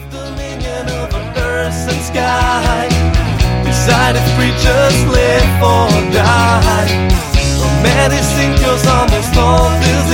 dominion over earth and sky. Decide if creatures live or die. Romantic singles almost all this